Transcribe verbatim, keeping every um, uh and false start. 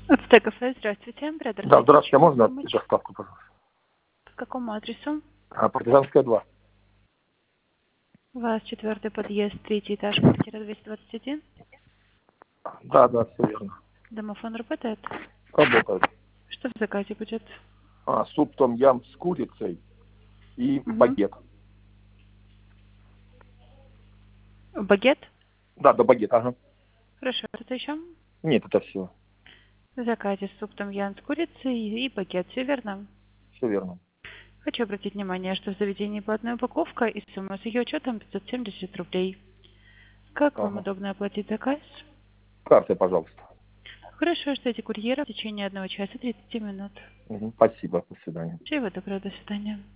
ФТ кафе, здравствуйте. Брадер Да, здравствуйте, а можно помочь? доставку, пожалуйста? По какому адресу? А, Партизанская два. У вас четвертый подъезд, третий этаж, квартира двести двадцать один. Да, да, все верно. Домофон работает? Работает. Что в заказе будет? А, суп том ям с курицей и Угу. багет. Багет? Да, да, багет, ага. Хорошо, что-то еще? Нет, это все. В заказе суп том ям с курицей и багет, все верно? Все верно. Хочу обратить внимание, что в заведении платная упаковка и сумма с ее учетом пятьсот семьдесят рублей. Как вам Ага. удобно оплатить заказ? Картой, пожалуйста. Хорошо, ждите курьера в течение одного часа тридцати минут. Мгм. Спасибо, до свидания. Всего доброго, до свидания.